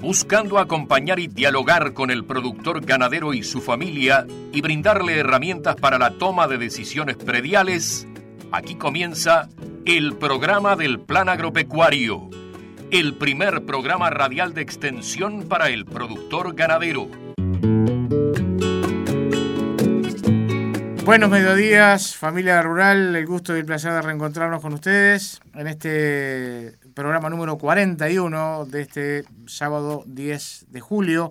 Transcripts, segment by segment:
buscando acompañar y dialogar con el productor ganadero y su familia y brindarle herramientas para la toma de decisiones prediales, aquí comienza el programa del Plan Agropecuario, el primer programa radial de extensión para el productor ganadero. Buenos mediodías, familia rural, el gusto y el placer de reencontrarnos con ustedes en este programa número 41 de este sábado 10 de julio,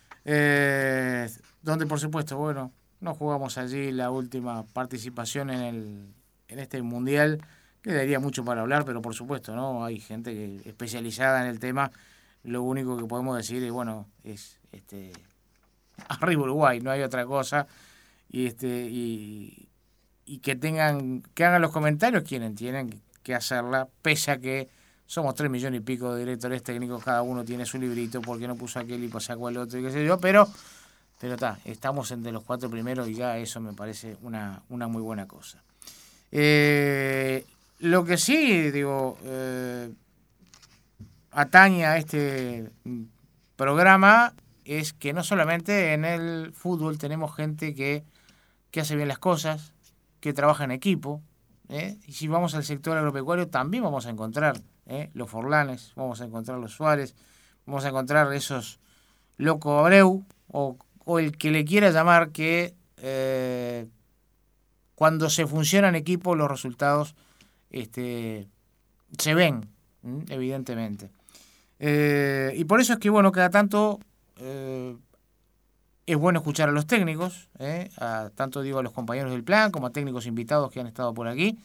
donde por supuesto, bueno, nos jugamos allí la última participación en este mundial, que daría mucho para hablar, pero por supuesto, ¿no? Hay gente especializada en el tema, lo único que podemos decir es, bueno, es arriba Uruguay, no hay otra cosa. Y que hagan los comentarios quienes tienen que hacerla, pese a que somos 3 millones y pico de directores técnicos, cada uno tiene su librito, porque no puso aquel y sacó al otro y qué sé yo, pero estamos entre los 4 primeros y ya eso me parece una muy buena cosa. Lo que sí, atañe a este programa es que no solamente en el fútbol tenemos gente que hace bien las cosas, que trabaja en equipo, y si vamos al sector agropecuario también vamos a encontrar los Forlanes, vamos a encontrar los Suárez, vamos a encontrar esos Loco Abreu, o el que le quiera llamar, que cuando se funciona en equipo los resultados se ven, evidentemente. Y por eso es que, bueno, cada tanto es bueno escuchar a los técnicos, tanto a los compañeros del plan como a técnicos invitados que han estado por aquí,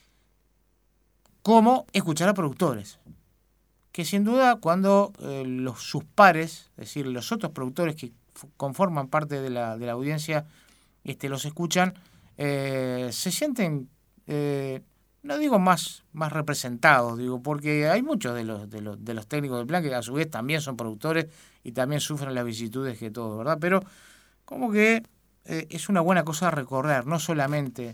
como escuchar a productores, que sin duda cuando sus pares, es decir, los otros productores que conforman parte de la audiencia, los escuchan, se sienten, no digo más representados, porque hay muchos de los técnicos del plan que a su vez también son productores y también sufren las vicisitudes que todos, ¿verdad? Pero como que es una buena cosa recorrer, no solamente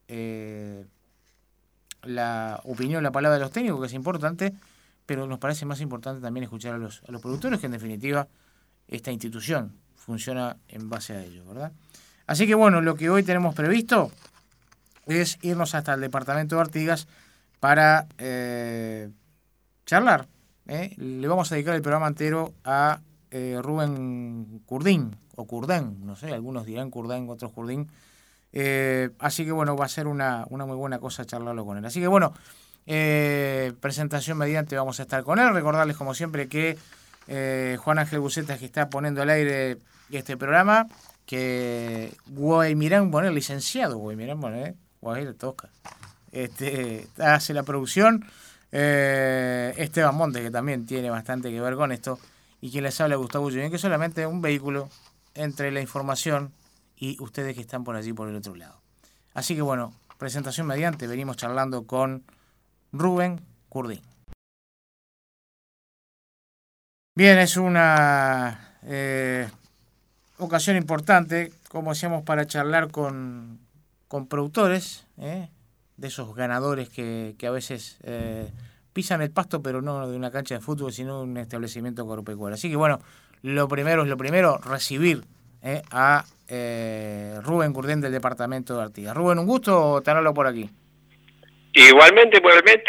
la opinión, la palabra de los técnicos, que es importante, pero nos parece más importante también escuchar a los productores, que en definitiva esta institución funciona en base a ello, ¿verdad? Así que bueno, lo que hoy tenemos previsto es irnos hasta el departamento de Artigas para charlar. Le vamos a dedicar el programa entero a Rubén Curdín, o Curdén, no sé, algunos dirán Curdén, otros Curdín. Así que bueno, va a ser una muy buena cosa charlarlo con él. Así que bueno, presentación mediante vamos a estar con él. Recordarles como siempre que Juan Ángel Bucetas, que está poniendo al aire este programa, que Guaymirán Bonet, licenciado Guaymirán Bonet, Guay le toca, hace la producción, Esteban Montes, que también tiene bastante que ver con esto, y quien les habla, Gustavo Julián, que es solamente un vehículo entre la información y ustedes que están por allí por el otro lado. Así que bueno, presentación mediante, venimos charlando con Rubén Curdín. Bien, es una ocasión importante, como decíamos, para charlar con productores, de esos ganadores que a veces pisan el pasto, pero no de una cancha de fútbol, sino de un establecimiento agropecuario. Así que bueno, lo primero es lo primero, recibir a Rubén Curdín del departamento de Artigas. Rubén, un gusto tenerlo por aquí. Igualmente,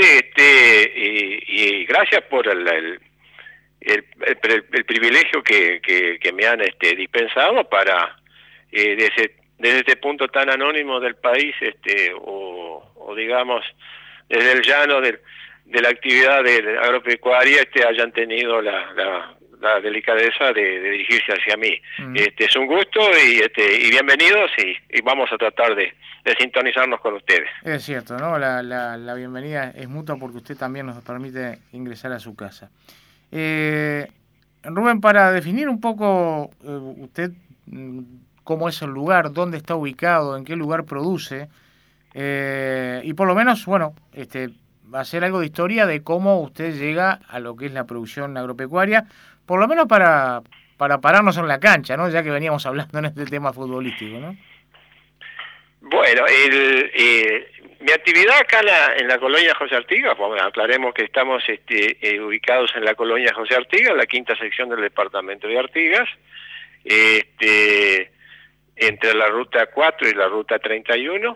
y gracias por el privilegio que me han dispensado para desde este punto tan anónimo del país, o digamos desde el llano de la actividad de agropecuaria, hayan tenido la delicadeza de dirigirse hacia mí. Es un gusto y bienvenidos, y vamos a tratar de sintonizarnos con ustedes. Es cierto, ¿no? La bienvenida es mutua, porque usted también nos permite ingresar a su casa. Rubén, para definir un poco usted cómo es el lugar, dónde está ubicado, en qué lugar produce, y por lo menos, bueno, hacer algo de historia de cómo usted llega a lo que es la producción agropecuaria, por lo menos para pararnos en la cancha, ¿no? Ya que veníamos hablando en este tema futbolístico, ¿no? Bueno, Mi actividad acá en la colonia José Artigas, bueno, aclaremos que estamos ubicados en la colonia José Artigas, la quinta sección del departamento de Artigas, entre la ruta 4 y la ruta 31,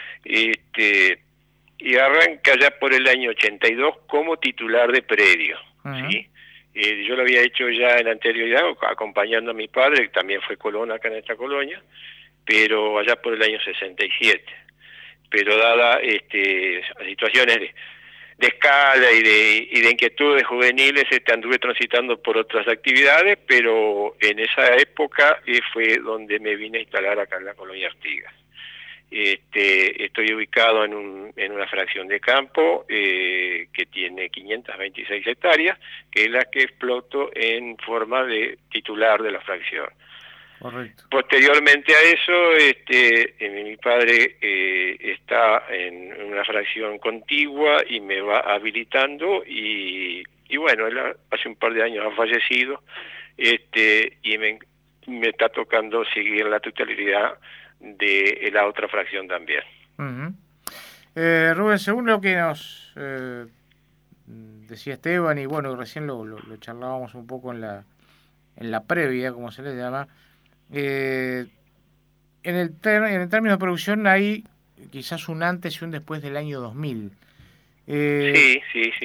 y arranca ya por el año 82 como titular de predio, ¿sí? Yo lo había hecho ya en anterioridad, acompañando a mi padre, que también fue colón acá en esta colonia, pero allá por el año 67. Pero dada situaciones de escala y de inquietudes juveniles, anduve transitando por otras actividades, pero en esa época fue donde me vine a instalar acá en la colonia Artigas. Estoy ubicado en una fracción de campo que tiene 526 hectáreas, que es la que exploto en forma de titular de la fracción. Correcto. Posteriormente a eso, mi padre está en una fracción contigua y me va habilitando y bueno, él hace un par de años ha fallecido, y me está tocando seguir la totalidad de la otra fracción también. Rubén, según lo que nos decía Esteban, y bueno, recién lo charlábamos un poco en la previa, como se le llama, en el término de producción hay quizás un antes y un después del año 2000. Sí.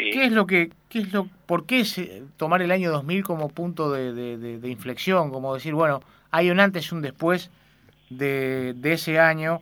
¿Por qué tomar el año 2000 como punto de inflexión? Como decir, bueno, hay un antes y un después de ese año,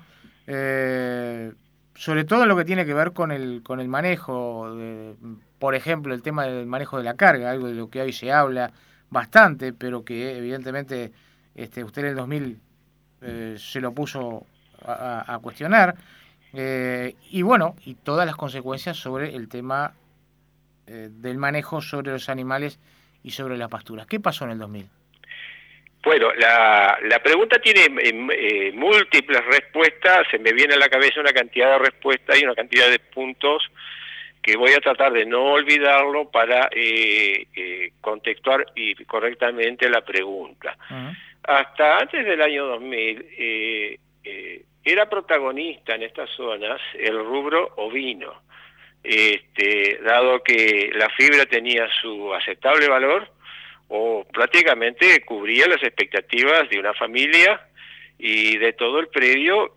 sobre todo en lo que tiene que ver con el manejo, por ejemplo, el tema del manejo de la carga, algo de lo que hoy se habla bastante, pero que evidentemente usted en el 2000 se lo puso a cuestionar, y bueno, y todas las consecuencias sobre el tema del manejo sobre los animales y sobre las pasturas. ¿Qué pasó en el 2000? Bueno, la pregunta tiene múltiples respuestas, se me viene a la cabeza una cantidad de respuestas y una cantidad de puntos que voy a tratar de no olvidarlo para contextuar y correctamente la pregunta. Uh-huh. Hasta antes del año 2000 era protagonista en estas zonas el rubro ovino, dado que la fibra tenía su aceptable valor, o prácticamente cubría las expectativas de una familia y de todo el predio,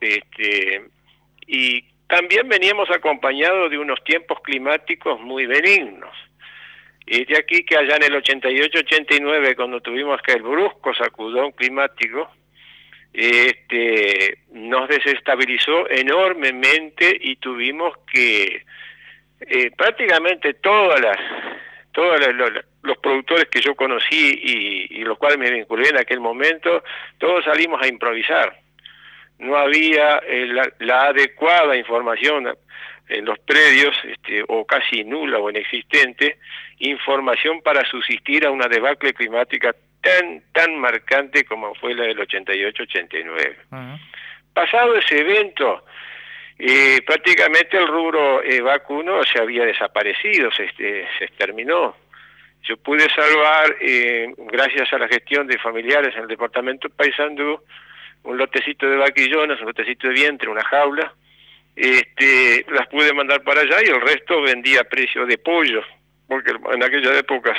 y también veníamos acompañados de unos tiempos climáticos muy benignos. Y de aquí que allá en el 88-89, cuando tuvimos que el brusco sacudón climático, nos desestabilizó enormemente y tuvimos que prácticamente todos los productores que yo conocí y los cuales me vinculé en aquel momento, todos salimos a improvisar. No había la adecuada información en los predios, o casi nula o inexistente, información para subsistir a una debacle climática tan marcante como fue la del 88-89. Uh-huh. Pasado ese evento, prácticamente el rubro vacuno se había desaparecido, se exterminó. Yo pude salvar, gracias a la gestión de familiares en el departamento de Paysandú, un lotecito de vaquillonas, un lotecito de vientre, una jaula, las pude mandar para allá y el resto vendía a precio de pollo, porque en aquella época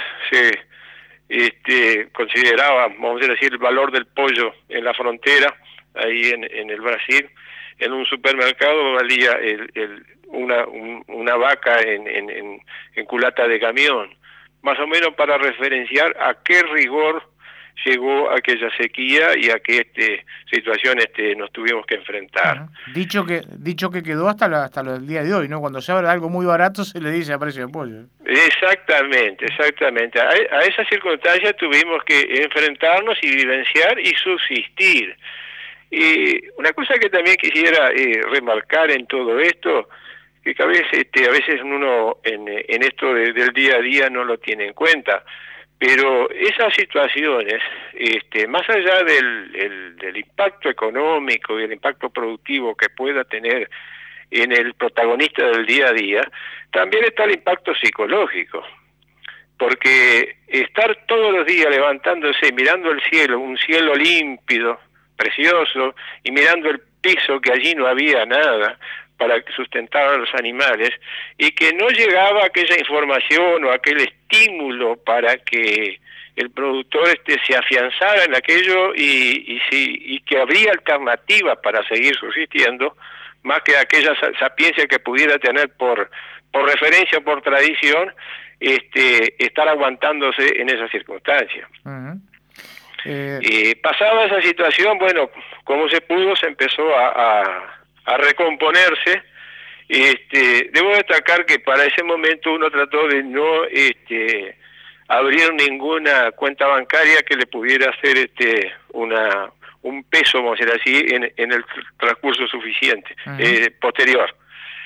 se consideraba, vamos a decir, el valor del pollo en la frontera, ahí en el Brasil, en un supermercado valía una vaca en culata de camión, más o menos para referenciar a qué rigor llegó aquella sequía y a qué situación nos tuvimos que enfrentar. Uh-huh. Dicho que quedó hasta el día de hoy, ¿no? Cuando se habla de algo muy barato se le dice a precio de pollo. Exactamente. A esa circunstancia tuvimos que enfrentarnos y vivenciar y subsistir. Y una cosa que también quisiera remarcar en todo esto, que a veces uno en esto del día a día no lo tiene en cuenta, pero esas situaciones, más allá del impacto económico y el impacto productivo que pueda tener en el protagonista del día a día, también está el impacto psicológico, porque estar todos los días levantándose, mirando el cielo, un cielo límpido, precioso, y mirando el piso que allí no había nada, para sustentar a los animales, y que no llegaba aquella información o aquel estímulo para que el productor se afianzara en aquello y que habría alternativas para seguir subsistiendo, más que aquella sapiencia que pudiera tener por referencia o por tradición, estar aguantándose en esas circunstancias. Uh-huh. Pasada esa situación, bueno, como se pudo, se empezó a recomponerse. Debo destacar que para ese momento uno trató de no abrir ninguna cuenta bancaria que le pudiera hacer un peso, vamos a decir así, en el transcurso suficiente, posterior.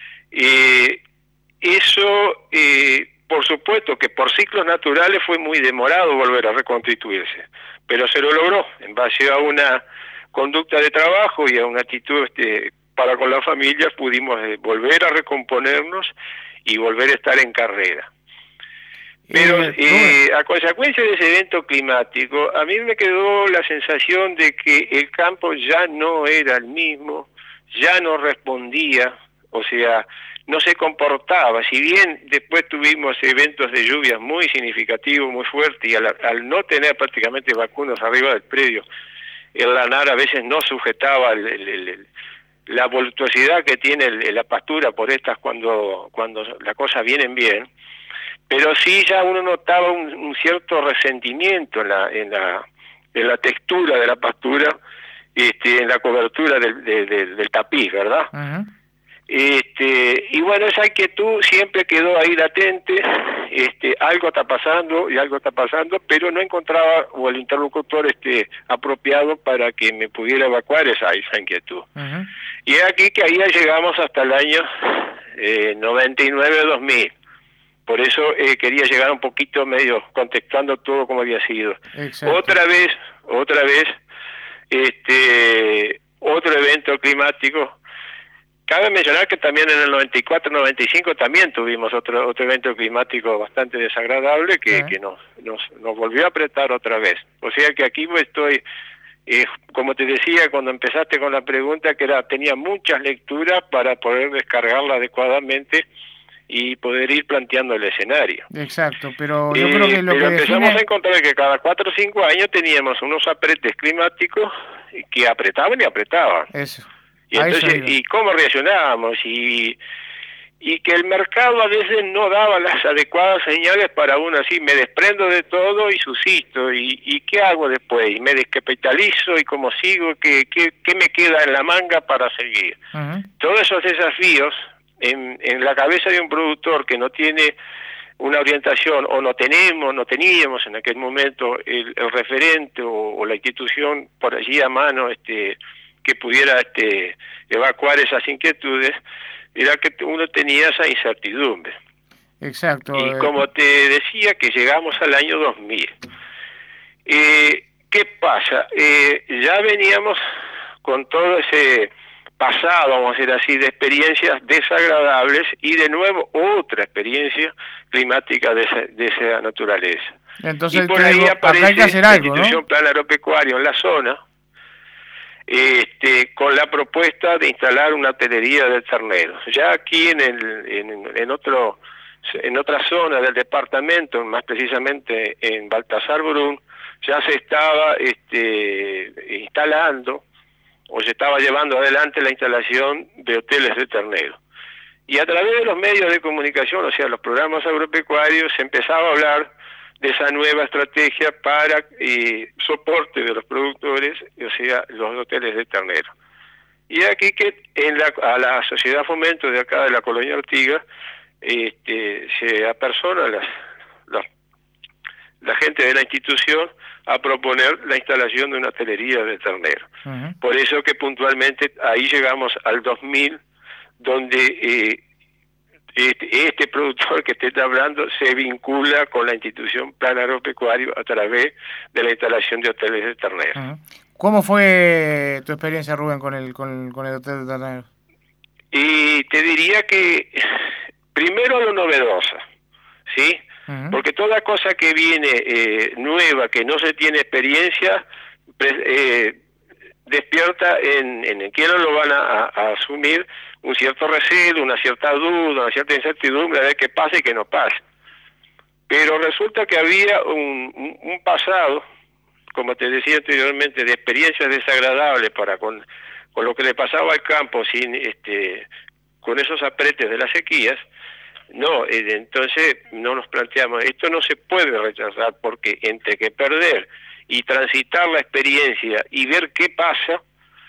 Eso, por supuesto que por ciclos naturales fue muy demorado volver a reconstituirse, pero se lo logró en base a una conducta de trabajo y a una actitud para con la familia. Pudimos volver a recomponernos y volver a estar en carrera. Pero a consecuencia de ese evento climático, a mí me quedó la sensación de que el campo ya no era el mismo, ya no respondía, o sea, no se comportaba. Si bien después tuvimos eventos de lluvias muy significativos, muy fuertes, y al no tener prácticamente vacunos arriba del predio, el lanar a veces no sujetaba la voluptuosidad que tiene la pastura por estas cuando las cosas vienen bien, pero sí ya uno notaba un cierto resentimiento en la textura de la pastura, en la cobertura del tapiz, ¿verdad? Uh-huh. Y bueno, esa inquietud siempre quedó ahí latente. Algo está pasando, pero no encontraba o el interlocutor apropiado para que me pudiera evacuar esa inquietud. Uh-huh. Y es aquí que ahí llegamos hasta el año 99-2000. Por eso quería llegar un poquito medio contextando todo como había sido. Exacto. Otra vez, otro evento climático. Cabe mencionar que también en el 94-95 también tuvimos otro evento climático bastante desagradable que nos volvió a apretar otra vez. O sea que aquí estoy, como te decía cuando empezaste con la pregunta, que tenía muchas lecturas para poder descargarla adecuadamente y poder ir planteando el escenario. Exacto, pero yo creo que pero empezamos a encontrar que cada 4 o 5 años teníamos unos apretes climáticos que apretaban y apretaban. Eso. Y entonces, ¿y cómo reaccionábamos? Y que el mercado a veces no daba las adecuadas señales para uno así, me desprendo de todo y subsisto, y ¿qué hago después? Y me descapitalizo, y cómo sigo, ¿qué me queda en la manga para seguir? Uh-huh. Todos esos desafíos en la cabeza de un productor que no tiene una orientación, o no teníamos en aquel momento el referente o la institución por allí a mano, que pudiera evacuar esas inquietudes, era que uno tenía esa incertidumbre. Exacto. Y como te decía, que llegamos al año 2000. ¿Qué pasa? Ya veníamos con todo ese pasado, vamos a decir así, de experiencias desagradables, y de nuevo otra experiencia climática de esa naturaleza. Entonces, y por ahí aparece hay que hacer algo, la institución Plan Agropecuario en la zona, con la propuesta de instalar una hotelería de terneros. Ya aquí en otra zona del departamento, más precisamente en Baltasar Brun, ya se estaba instalando o se estaba llevando adelante la instalación de hoteles de terneros. Y a través de los medios de comunicación, o sea, los programas agropecuarios, se empezaba a hablar de esa nueva estrategia para soporte de los productores, o sea, los hoteles de ternero. Y aquí que a la Sociedad Fomento de acá de la Colonia Artigas se apersona la gente de la institución a proponer la instalación de una hotelería de ternero. Uh-huh. Por eso que puntualmente ahí llegamos al 2000, donde este productor que te está hablando se vincula con la institución Plan Agropecuario a través de la instalación de hoteles de terneros. Uh-huh. ¿Cómo fue tu experiencia, Rubén, con el hotel de terneros? Y te diría que primero lo novedosa, ¿sí? Uh-huh. Porque toda cosa que viene nueva, que no se tiene experiencia, despierta en quienes lo van a asumir un cierto recelo, una cierta duda, una cierta incertidumbre de qué pasa y qué no pasa. Pero resulta que había un pasado, como te decía anteriormente, de experiencias desagradables con lo que le pasaba al campo con esos apretes de las sequías. No, entonces no nos planteamos, esto no se puede rechazar, porque entre que perder y transitar la experiencia y ver qué pasa,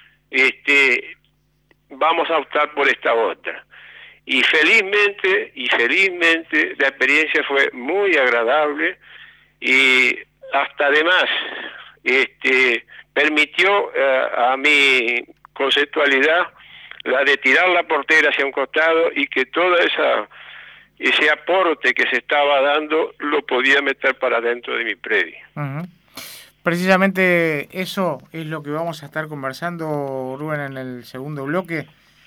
vamos a optar por esta otra. Y felizmente la experiencia fue muy agradable, y hasta además permitió a mi conceptualidad la de tirar la portera hacia un costado, y que toda ese aporte que se estaba dando lo podía meter para dentro de mi predio. Uh-huh. Precisamente eso es lo que vamos a estar conversando, Rubén, en el segundo bloque.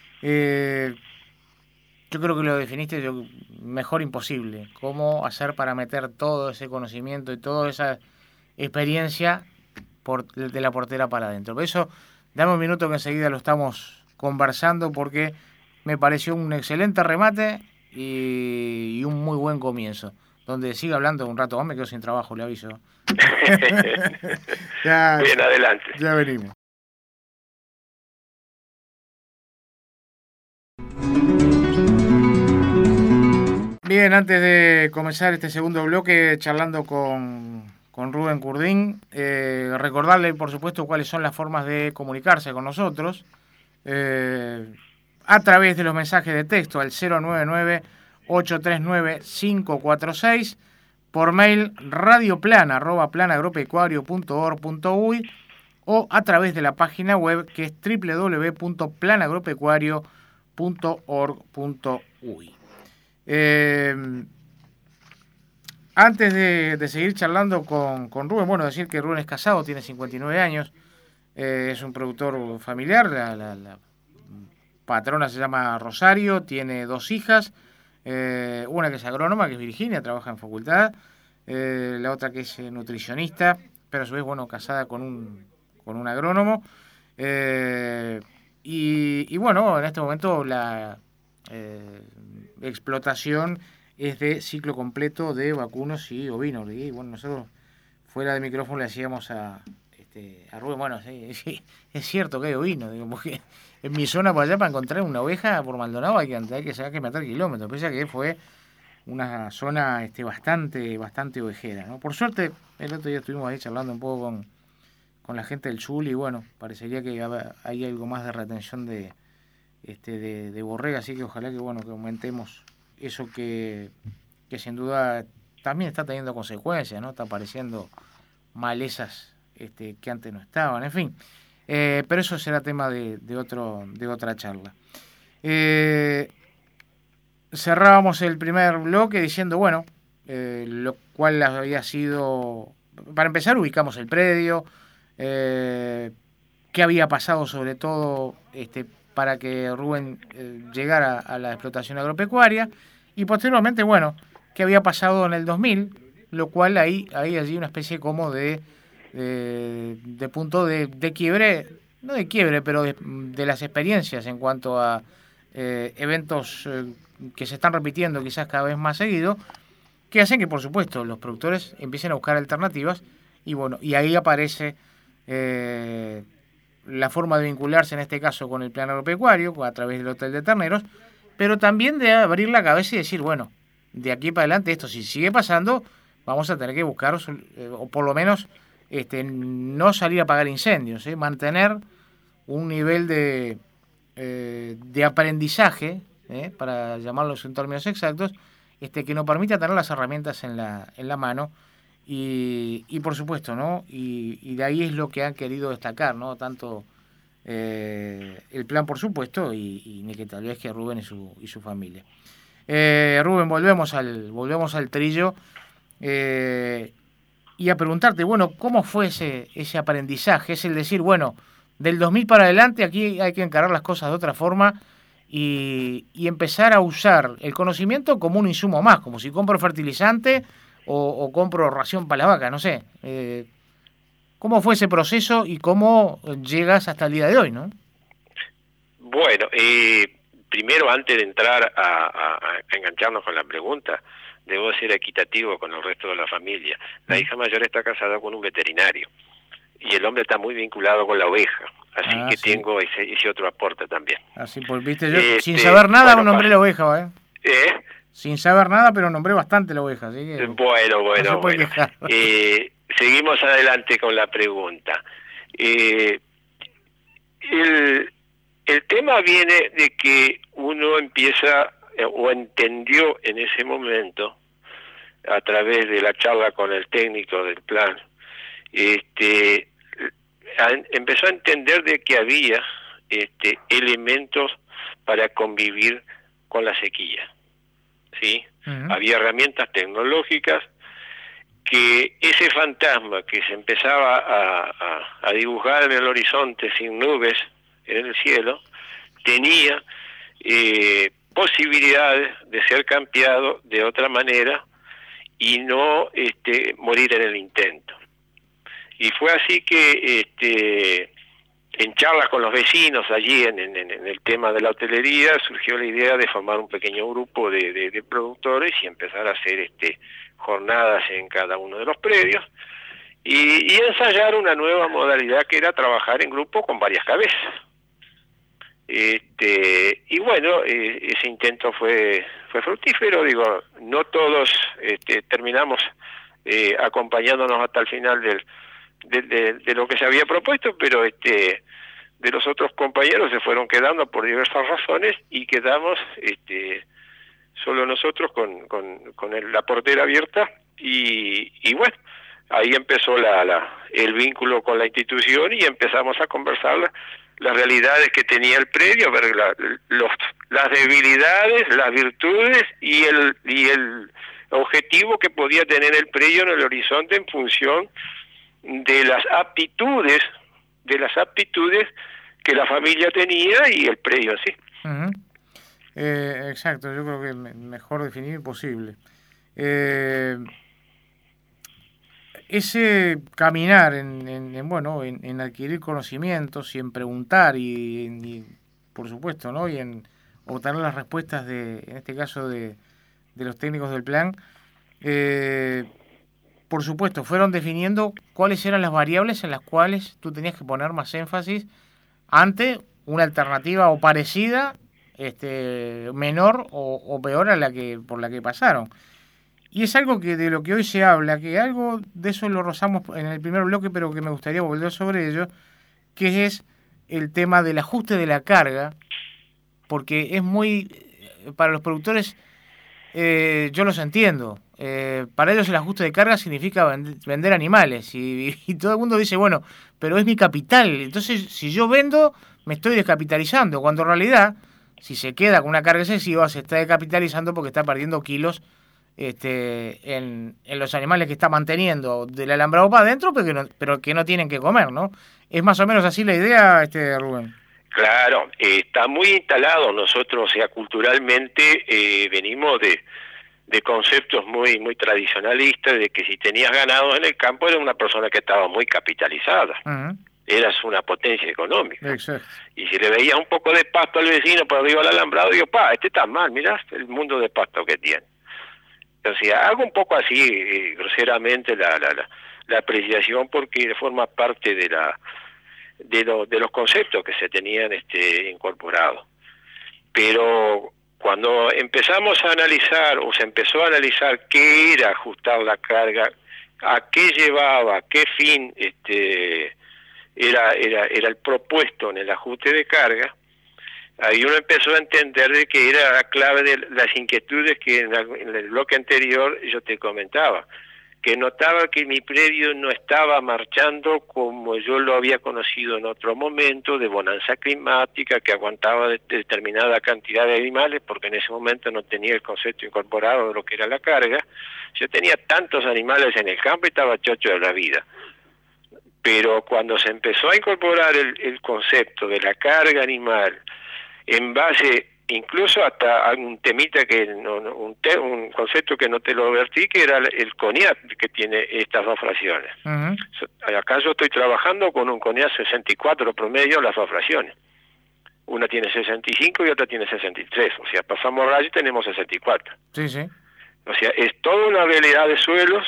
Yo creo que lo definiste mejor imposible. Cómo hacer para meter todo ese conocimiento y toda esa experiencia de la portera para adentro. Por eso, dame un minuto que enseguida lo estamos conversando, porque me pareció un excelente remate y un muy buen comienzo. Donde siga hablando un rato más, me quedo sin trabajo, le aviso. Bien, adelante. Ya venimos. Bien, antes de comenzar este segundo bloque charlando con Rubén Curdín, recordarle, por supuesto, cuáles son las formas de comunicarse con nosotros, a través de los mensajes de texto al 099-839-546, por mail radioplana@planagropecuario.org.uy, o a través de la página web, que es www.planagropecuario.org.uy. Antes de seguir charlando con Rubén, bueno, decir que Rubén es casado, tiene 59 años, es un productor familiar, la patrona se llama Rosario, tiene 2 hijas, una que es agrónoma, que es Virginia, trabaja en facultad, la otra que es nutricionista, pero a su vez, bueno, casada con un agrónomo, y bueno, en este momento la explotación es de ciclo completo de vacunos y ovinos. Y bueno, nosotros fuera de micrófono le decíamos a Rubén, bueno, sí, es cierto que hay ovinos, digo, porque en mi zona por allá, para encontrar una oveja por Maldonado hay que matar kilómetros, pese a que fue una zona bastante ovejera, ¿no? Por suerte, el otro día estuvimos ahí charlando un poco con la gente del Chul, y bueno, parecería que hay algo más de retención de borrega, así que ojalá que aumentemos eso que sin duda también está teniendo consecuencias, ¿no? Está apareciendo malezas que antes no estaban, en fin, pero eso será tema de otra charla. Cerrábamos el primer bloque diciendo, bueno, lo cual había sido, para empezar ubicamos el predio, qué había pasado sobre todo para que Rubén llegara a la explotación agropecuaria, y posteriormente, bueno, qué había pasado en el 2000, lo cual ahí allí una especie como de punto de quiebre, no de quiebre, pero de las experiencias en cuanto a eventos que se están repitiendo quizás cada vez más seguido, que hacen que, por supuesto, los productores empiecen a buscar alternativas, y bueno, y ahí aparece la forma de vincularse, en este caso con el plan agropecuario, a través del Hotel de Terneros, pero también de abrir la cabeza y decir, bueno, de aquí para adelante esto si sigue pasando, vamos a tener que buscar, o por lo menos no salir a apagar incendios, mantener un nivel de aprendizaje, para llamarlo en términos exactos, que nos permita tener las herramientas en la mano, y por supuesto, ¿no? Y de ahí es lo que han querido destacar, ¿no? Tanto el plan, por supuesto, y ni que tal vez que Rubén y su familia. Rubén, volvemos al trillo, y a preguntarte, bueno, ¿cómo fue ese aprendizaje? Es el decir, bueno, del 2000 para adelante aquí hay que encarar las cosas de otra forma, y empezar a usar el conocimiento como un insumo más, como si compro fertilizante o compro ración para la vaca, no sé. ¿Cómo fue ese proceso y cómo llegas hasta el día de hoy, no? Bueno, primero, antes de entrar a engancharnos con la pregunta, debo ser equitativo con el resto de la familia. La hija mayor está casada con un veterinario y el hombre está muy vinculado con la oveja, así que sí, tengo ese otro aporte también. Así, pues viste, yo sin saber nada nombré la oveja, Sin saber nada, pero nombré bastante la oveja, así que bueno. Seguimos adelante con la pregunta. El tema viene de que uno empieza o entendió en ese momento, a través de la charla con el técnico del plan, empezó a entender de que había elementos para convivir con la sequía, ¿sí? Uh-huh. Había herramientas tecnológicas que ese fantasma que se empezaba a dibujar en el horizonte sin nubes en el cielo, tenía posibilidades de ser cambiado de otra manera y no morir en el intento. Y fue así que en charlas con los vecinos allí en el tema de la hotelería surgió la idea de formar un pequeño grupo de productores y empezar a hacer jornadas en cada uno de los predios y ensayar una nueva modalidad que era trabajar en grupo con varias cabezas. Y bueno, ese intento fue fructífero, digo, no todos terminamos acompañándonos hasta el final de lo que se había propuesto, pero de los otros compañeros se fueron quedando por diversas razones y quedamos solo nosotros con la portera abierta y bueno, ahí empezó el vínculo con la institución y empezamos a conversar las realidades que tenía el predio, ver las debilidades, las virtudes y el objetivo que podía tener el predio en el horizonte en función de las aptitudes que la familia tenía y el predio en sí. Uh-huh. Exacto, yo creo que mejor definir imposible. Ese caminar en adquirir conocimientos y en preguntar y por supuesto, ¿no? Y en obtener las respuestas en este caso de los técnicos del plan, por supuesto, fueron definiendo cuáles eran las variables en las cuales tú tenías que poner más énfasis ante una alternativa o parecida, menor o peor a por la que pasaron. Y es algo que de lo que hoy se habla, que algo de eso lo rozamos en el primer bloque, pero que me gustaría volver sobre ello, que es el tema del ajuste de la carga, porque es para los productores, yo los entiendo, para ellos el ajuste de carga significa vender animales, y todo el mundo dice, bueno, pero es mi capital, entonces si yo vendo, me estoy descapitalizando, cuando en realidad, si se queda con una carga excesiva, se está descapitalizando porque está perdiendo kilos en los animales que está manteniendo del alambrado para adentro, pero que no tienen que comer, ¿no? ¿Es más o menos así la idea, Rubén? Claro, está muy instalado. Nosotros, o sea, culturalmente venimos de conceptos muy tradicionalistas, de que si tenías ganado en el campo eras una persona que estaba muy capitalizada. Uh-huh. Eras una potencia económica. Exacto. Y si le veías un poco de pasto al vecino por arriba del alambrado, digo, está mal, mirá el mundo de pasto que tiene. O sea, hago un poco así, groseramente, la apreciación, porque forma parte de los conceptos que se tenían incorporados. Pero cuando empezamos a analizar, o se empezó a analizar qué era ajustar la carga, a qué llevaba, qué fin era el propuesto en el ajuste de carga, ahí uno empezó a entender de que era la clave de las inquietudes que en el bloque anterior yo te comentaba, que notaba que mi predio no estaba marchando como yo lo había conocido en otro momento, de bonanza climática, que aguantaba determinada cantidad de animales, porque en ese momento no tenía el concepto incorporado de lo que era la carga. Yo tenía tantos animales en el campo y estaba chocho de la vida. Pero cuando se empezó a incorporar el concepto de la carga animal, en base incluso hasta un temita que un concepto que no te lo advertí, que era el cognac, que tiene estas dos fracciones. Acá yo estoy trabajando con un cognac 64 promedio las dos fracciones. Una tiene 65 y otra tiene 63, o sea, pasamos rayo y tenemos 64. Sí, sí. O sea, es toda una variedad de suelos.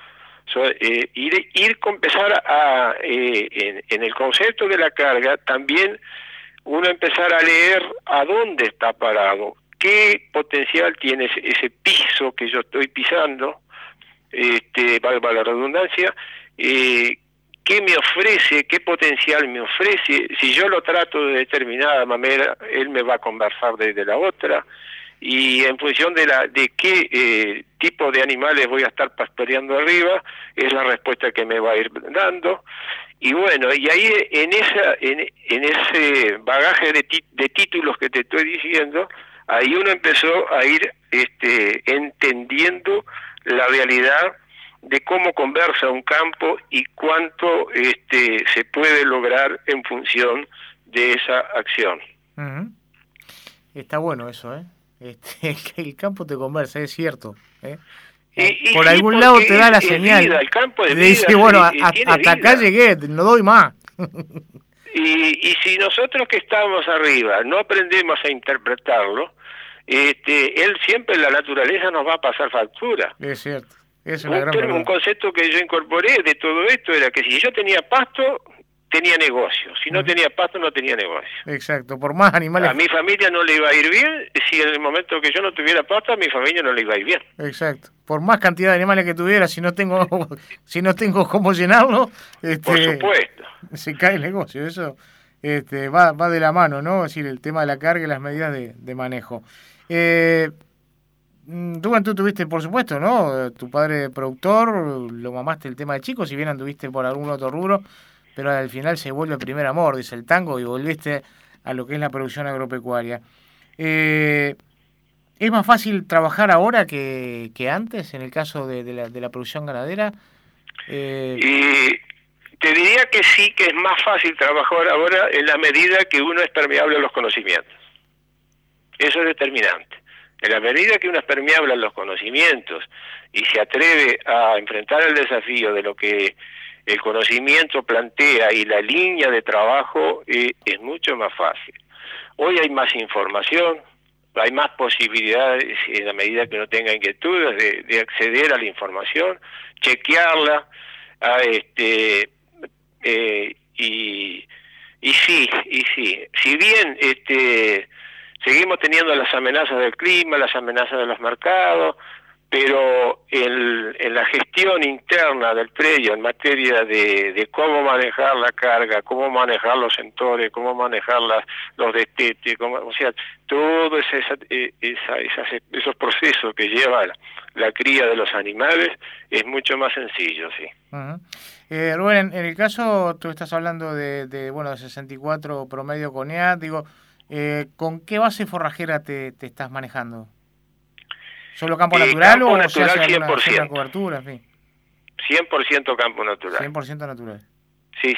Empezar a en el concepto de la carga también uno empezar a leer a dónde está parado, qué potencial tiene ese piso que yo estoy pisando, valga la redundancia, qué me ofrece, qué potencial me ofrece. Si yo lo trato de determinada manera, él me va a conversar desde la otra, y en función de qué tipo de animales voy a estar pastoreando arriba, es la respuesta que me va a ir dando. Y bueno, y ahí en ese bagaje de títulos que te estoy diciendo, ahí uno empezó a ir entendiendo la realidad de cómo conversa un campo y cuánto se puede lograr en función de esa acción. Uh-huh. Está bueno eso, que el campo te conversa, es cierto. Por sí, algún lado te da la señal. Vida, el campo de vida, dice, bueno, hasta acá llegué, no doy más. Y si nosotros que estamos arriba no aprendemos a interpretarlo, él siempre, la naturaleza nos va a pasar factura. Es cierto. Es un concepto que yo incorporé de todo esto era que si yo tenía pasto, tenía negocio. Si no tenía pasto, no tenía negocio. Exacto, por más animales. A mi familia no le iba a ir bien, si en el momento que yo no tuviera pasto, a mi familia no le iba a ir bien. Exacto. Por más cantidad de animales que tuviera, si no tengo cómo llenarlo, por supuesto. Se cae el negocio. Eso va de la mano, ¿no? Es decir, el tema de la carga y las medidas de manejo. Tú tuviste, por supuesto, ¿no? Tu padre productor, lo mamaste el tema de chico, si bien anduviste por algún otro rubro, pero al final se vuelve el primer amor, dice el tango, y volviste a lo que es la producción agropecuaria. ¿Es más fácil trabajar ahora que antes, en el caso de la producción ganadera? Te diría que sí, que es más fácil trabajar ahora en la medida que uno es permeable a los conocimientos. Eso es determinante. En la medida que uno es permeable a los conocimientos y se atreve a enfrentar el desafío de lo que el conocimiento plantea y la línea de trabajo, es mucho más fácil. Hoy hay más información, hay más posibilidades en la medida que uno tenga inquietudes de acceder a la información, chequearla, y sí. Si bien seguimos teniendo las amenazas del clima, las amenazas de los mercados, pero en la gestión interna del predio en materia de cómo manejar la carga, cómo manejar los sentores, cómo manejar los destetes, o sea, todos esos procesos que lleva la cría de los animales es mucho más sencillo, sí. Uh-huh. Rubén, en el caso, tú estás hablando de 64 promedio cognac, digo, ¿con qué base forrajera te estás manejando? ¿Solo campo natural campo o natural, se hace 100%. Cobertura? En fin. 100% campo natural. 100% natural. Sí.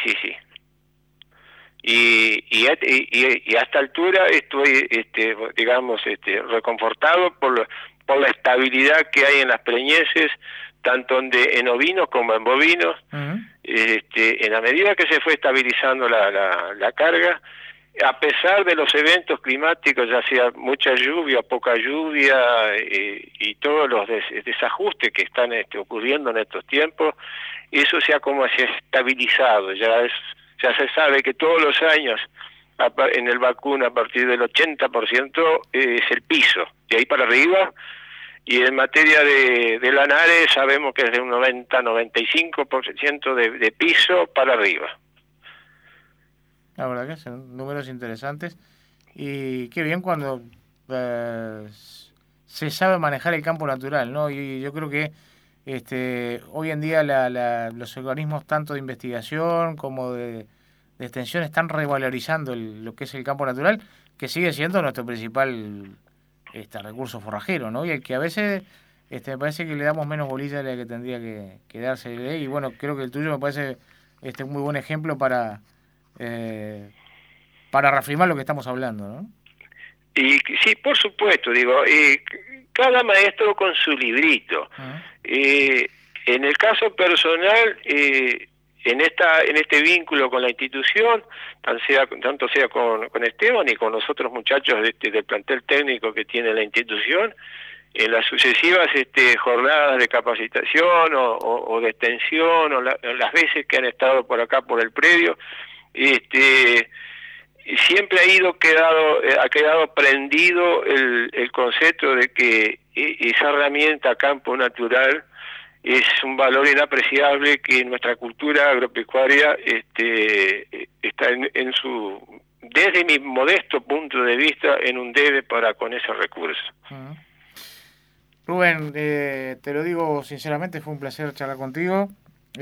Y a esta altura estoy, reconfortado por la estabilidad que hay en las preñeces, tanto en ovinos como en bovinos. Uh-huh. En la medida que se fue estabilizando la carga, a pesar de los eventos climáticos, ya sea mucha lluvia, poca lluvia, y todos los desajustes que están ocurriendo en estos tiempos, eso se ha estabilizado. Ya se sabe que todos los años en el vacuno a partir del 80% es el piso, de ahí para arriba, y en materia de lanares sabemos que es de un 90-95% de piso para arriba. La verdad que son números interesantes y qué bien cuando se sabe manejar el campo natural, ¿no? Y yo creo que hoy en día los organismos tanto de investigación como de extensión están revalorizando lo que es el campo natural, que sigue siendo nuestro principal recurso forrajero, ¿no? Y el que a veces me parece que le damos menos bolilla de la que tendría que dársele, y bueno, creo que el tuyo me parece un muy buen ejemplo para reafirmar lo que estamos hablando, ¿no? Y sí, por supuesto, digo, cada maestro con su librito. En el caso personal, en este vínculo con la institución, tanto sea con Esteban y con los otros muchachos del plantel técnico que tiene la institución, en las sucesivas jornadas de capacitación o de extensión, o las veces que han estado por acá por el predio, siempre ha quedado prendido el concepto de que esa herramienta campo natural es un valor inapreciable que en nuestra cultura agropecuaria está desde mi modesto punto de vista, en un debe para con ese recurso. Rubén, te lo digo sinceramente, fue un placer charlar contigo.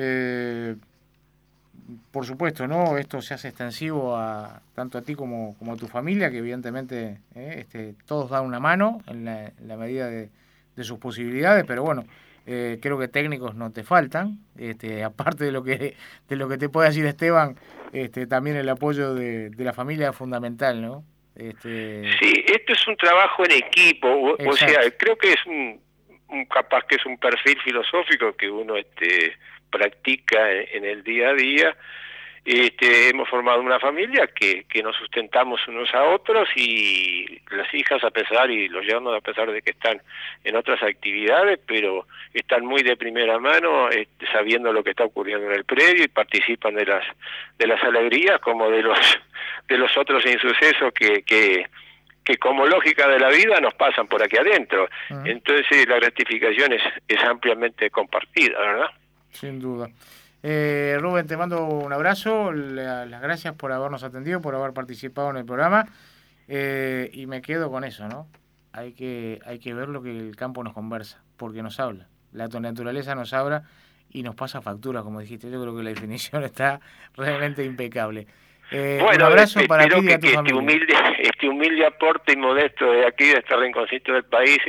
Por supuesto, ¿no? Esto se hace extensivo tanto a ti como a tu familia, que evidentemente todos dan una mano en la medida de sus posibilidades, pero bueno, creo que técnicos no te faltan, aparte de lo que te puede decir Esteban, también el apoyo de la familia es fundamental, ¿no? Sí, esto es un trabajo en equipo, o sea, creo que es capaz que es un perfil filosófico que uno practica en el día a día. Hemos formado una familia que nos sustentamos unos a otros, y las hijas y los yernos, a pesar de que están en otras actividades, pero están muy de primera mano, sabiendo lo que está ocurriendo en el predio, y participan de las alegrías como de los otros insucesos que como lógica de la vida nos pasan por aquí adentro. Entonces la gratificación es ampliamente compartida, ¿verdad? Sin duda. Rubén, te mando un abrazo, las gracias por habernos atendido, por haber participado en el programa, y me quedo con eso, ¿no? Hay que ver lo que el campo nos conversa, porque nos habla, la naturaleza nos habla y nos pasa factura, como dijiste. Yo creo que la definición está realmente impecable. Bueno, un abrazo para ti y a tu familia. Este humilde aporte y modesto de aquí, de este rinconcito del país,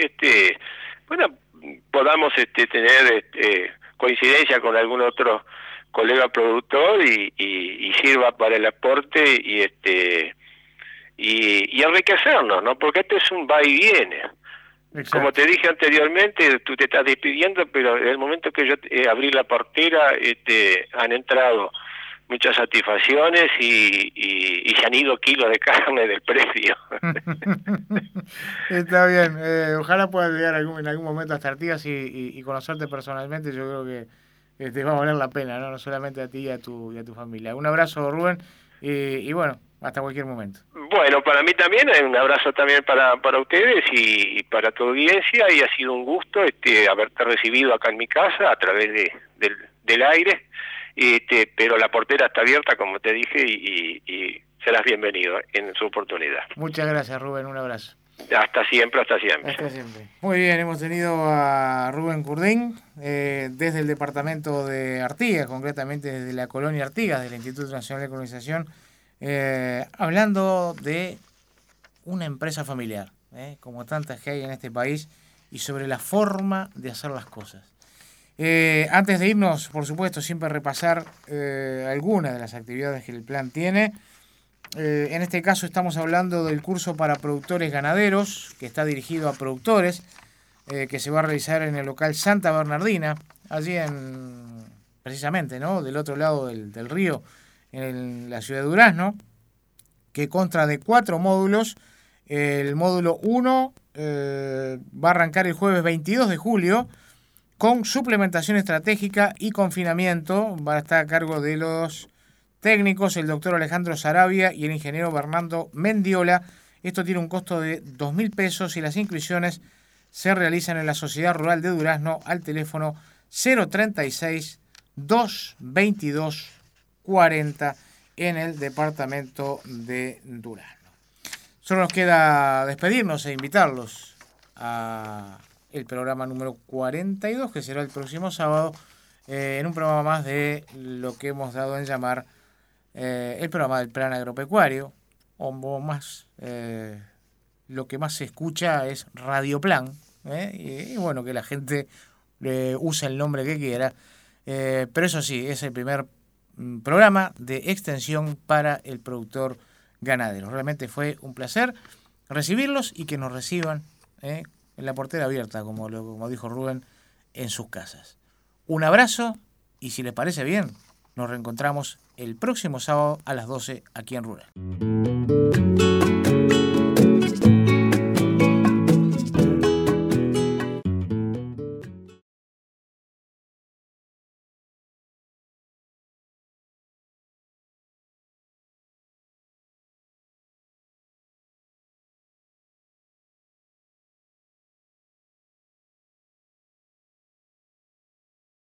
podamos tener coincidencia con algún otro colega productor y sirva para el aporte y enriquecernos, ¿no? Porque esto es un va y viene. Exacto. Como te dije anteriormente, tú te estás despidiendo, pero en el momento que yo abrí la portera, han entrado muchas satisfacciones y se han ido kilos de carne del precio. Está bien, ojalá puedas llegar en algún momento hasta Artigas y conocerte personalmente. Yo creo que te va a valer la pena, ¿no? No solamente a ti y a tu familia. Un abrazo, Rubén, y bueno, hasta cualquier momento. Bueno, para mí también, un abrazo también para ustedes y para tu audiencia, y ha sido un gusto haberte recibido acá en mi casa a través del aire. Pero la portera está abierta, como te dije, y serás bienvenido en su oportunidad. Muchas gracias, Rubén, un abrazo. Hasta siempre. Hasta siempre. Muy bien, hemos tenido a Rubén Curdín desde el departamento de Artigas, concretamente desde la colonia Artigas del Instituto Nacional de Colonización, hablando de una empresa familiar, como tantas que hay en este país, y sobre la forma de hacer las cosas. Antes de irnos, por supuesto, siempre repasar algunas de las actividades que el plan tiene. En este caso estamos hablando del curso para productores ganaderos, que está dirigido a productores, que se va a realizar en el local Santa Bernardina, allí precisamente, ¿no?, del otro lado del río, en la ciudad de Durazno, que consta de 4 módulos. El módulo 1 va a arrancar el jueves 22 de julio, con suplementación estratégica y confinamiento. Va a estar a cargo de los técnicos el doctor Alejandro Sarabia y el ingeniero Bernardo Mendiola. Esto tiene un costo de 2.000 pesos y las inscripciones se realizan en la Sociedad Rural de Durazno al teléfono 036 222 40 en el departamento de Durazno. Solo nos queda despedirnos e invitarlos a el programa número 42, que será el próximo sábado, en un programa más de lo que hemos dado en llamar el programa del plan agropecuario, o más, lo que más se escucha es Radio Plan, y bueno, que la gente use el nombre que quiera, pero eso sí, es el primer programa de extensión para el productor ganadero. Realmente fue un placer recibirlos y que nos reciban en la portera abierta, como dijo Rubén, en sus casas. Un abrazo y si les parece bien, nos reencontramos el próximo sábado a las 12 aquí en Rural.